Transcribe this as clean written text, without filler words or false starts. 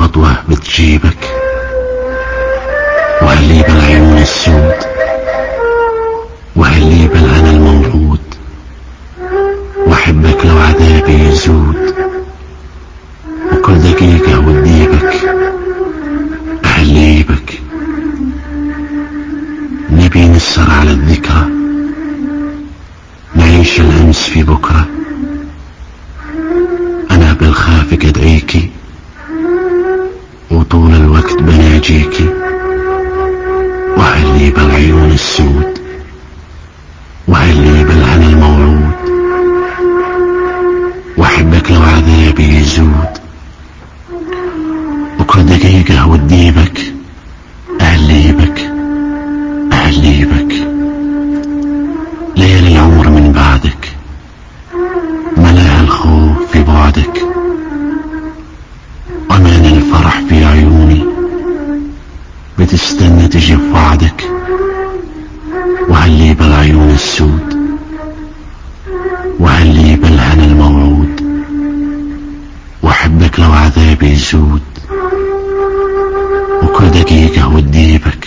خطوة بتجيبك، وهاللي بالعيون السود، وهاللي بالهنا الموعود، واحبك لو عذابي يزود، وكل دقيقة وديبك أهليبك. نبي نسهر على الذكرى، نعيش الأمس في بكرة. أنا بالخافق أدعيكي، وطول الوقت بناجيكي، وهاللي بالعيون السود، وهاللي بالهنا الموعود، واحبك لو عذابي يزود، وكل دقيقة وديبك أهليبك أهليبك. ليالي العمر من بعدك ملاها الخوف في بعدك، وأمان الفرح في عيوني بتستنى تجي في وعدك، وهاللي بالعيون السود، وهاللي بالهنا الموعود، واحبك لو عذابي يزود، وكل دقيقة وديبك